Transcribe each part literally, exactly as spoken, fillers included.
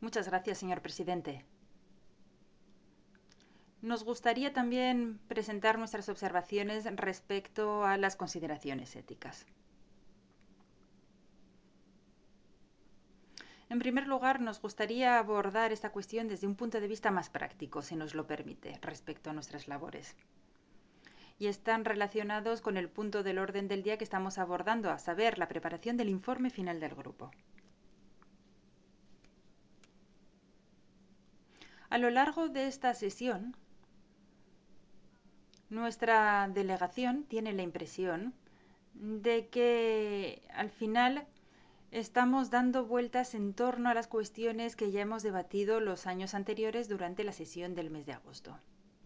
Muchas gracias, señor presidente. Nos gustaría también presentar nuestras observaciones respecto a las consideraciones éticas. En primer lugar, nos gustaría abordar esta cuestión desde un punto de vista más práctico, si nos lo permite, respecto a nuestras labores. Y están relacionados con el punto del orden del día que estamos abordando, a saber, la preparación del informe final del grupo. A lo largo de esta sesión, nuestra delegación tiene la impresión de que al final estamos dando vueltas en torno a las cuestiones que ya hemos debatido los años anteriores durante la sesión del mes de agosto.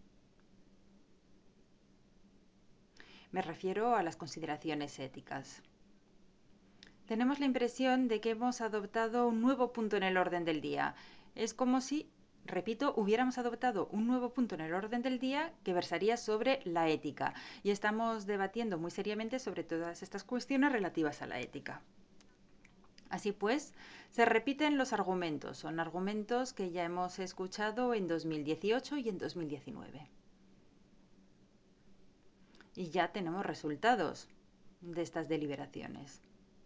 Me refiero a las consideraciones éticas. Tenemos la impresión de que hemos adoptado un nuevo punto en el orden del día. Es como si, repito, hubiéramos adoptado un nuevo punto en el orden del día que versaría sobre la ética. Y estamos debatiendo muy seriamente sobre todas estas cuestiones relativas a la ética. Así pues, se repiten los argumentos. Son argumentos que ya hemos escuchado en dos mil dieciocho y en dos mil diecinueve. Y ya tenemos resultados de estas deliberaciones.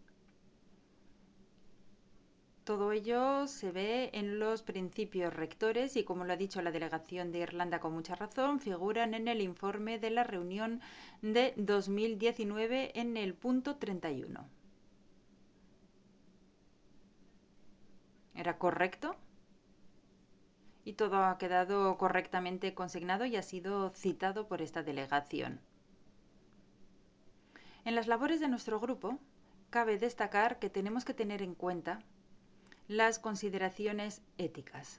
Todo ello se ve en los principios rectores y, como lo ha dicho la delegación de Irlanda con mucha razón, figuran en el informe de la reunión de dos mil diecinueve en el punto treinta y uno. ¿Era correcto? Y todo ha quedado correctamente consignado y ha sido citado por esta delegación. En las labores de nuestro grupo, cabe destacar que tenemos que tener en cuenta las consideraciones éticas.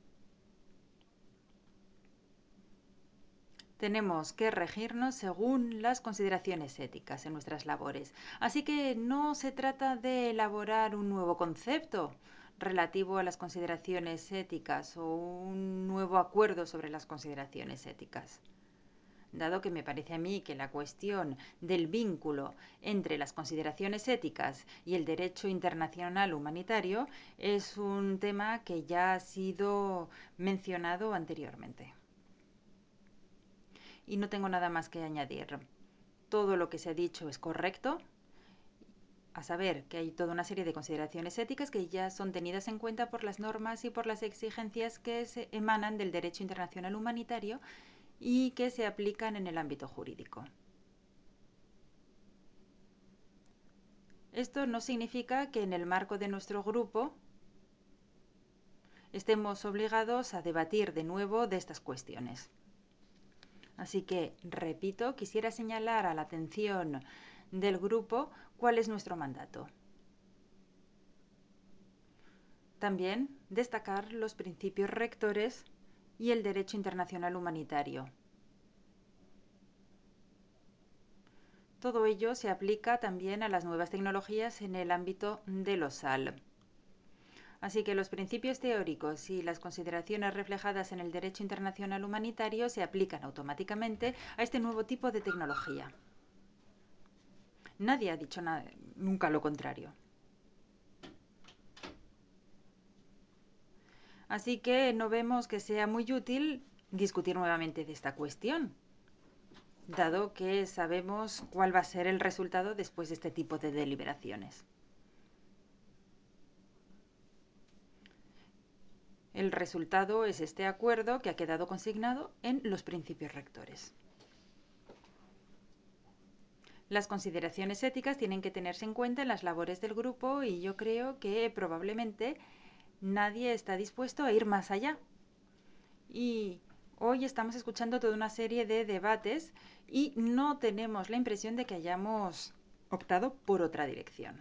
Tenemos que regirnos según las consideraciones éticas en nuestras labores. Así que no se trata de elaborar un nuevo concepto relativo a las consideraciones éticas o un nuevo acuerdo sobre las consideraciones éticas. Dado que me parece a mí que la cuestión del vínculo entre las consideraciones éticas y el derecho internacional humanitario es un tema que ya ha sido mencionado anteriormente. Y no tengo nada más que añadir. Todo lo que se ha dicho es correcto, a saber que hay toda una serie de consideraciones éticas que ya son tenidas en cuenta por las normas y por las exigencias que se emanan del derecho internacional humanitario y que se aplican en el ámbito jurídico. Esto no significa que en el marco de nuestro grupo estemos obligados a debatir de nuevo de estas cuestiones. Así que, repito, quisiera señalar a la atención del grupo cuál es nuestro mandato. También destacar los principios rectores y el derecho internacional humanitario. Todo ello se aplica también a las nuevas tecnologías en el ámbito de los S A L. Así que los principios teóricos y las consideraciones reflejadas en el derecho internacional humanitario se aplican automáticamente a este nuevo tipo de tecnología. Nadie ha dicho nada, nunca lo contrario. Así que no vemos que sea muy útil discutir nuevamente de esta cuestión, dado que sabemos cuál va a ser el resultado después de este tipo de deliberaciones. El resultado es este acuerdo que ha quedado consignado en los principios rectores. Las consideraciones éticas tienen que tenerse en cuenta en las labores del grupo y yo creo que probablemente nadie está dispuesto a ir más allá. Y hoy estamos escuchando toda una serie de debates y no tenemos la impresión de que hayamos optado por otra dirección.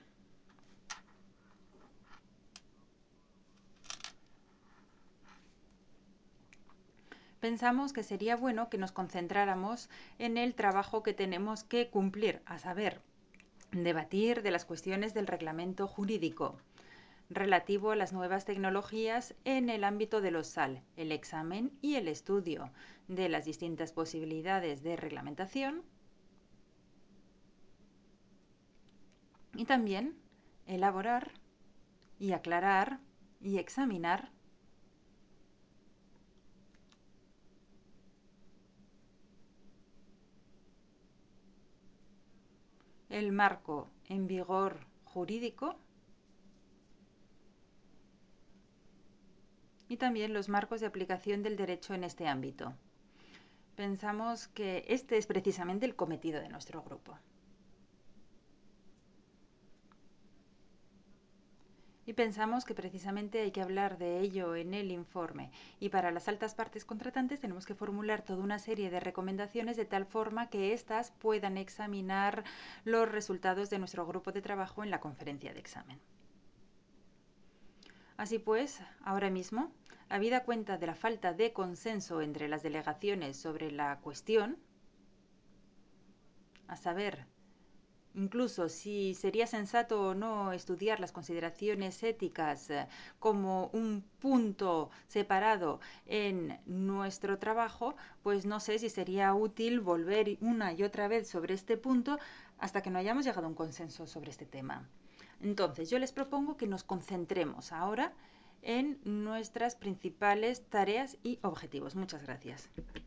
Pensamos que sería bueno que nos concentráramos en el trabajo que tenemos que cumplir, a saber, debatir de las cuestiones del reglamento jurídico relativo a las nuevas tecnologías en el ámbito de los S A L, el examen y el estudio de las distintas posibilidades de reglamentación y también elaborar y aclarar y examinar el marco en vigor jurídico y también los marcos de aplicación del derecho en este ámbito. Pensamos que este es precisamente el cometido de nuestro grupo. Y pensamos que precisamente hay que hablar de ello en el informe. Y para las altas partes contratantes tenemos que formular toda una serie de recomendaciones de tal forma que éstas puedan examinar los resultados de nuestro grupo de trabajo en la conferencia de examen. Así pues, ahora mismo, habida cuenta de la falta de consenso entre las delegaciones sobre la cuestión, a saber, incluso si sería sensato o no estudiar las consideraciones éticas eh, como un punto separado en nuestro trabajo, pues no sé si sería útil volver una y otra vez sobre este punto hasta que no hayamos llegado a un consenso sobre este tema. Entonces, yo les propongo que nos concentremos ahora en nuestras principales tareas y objetivos. Muchas gracias.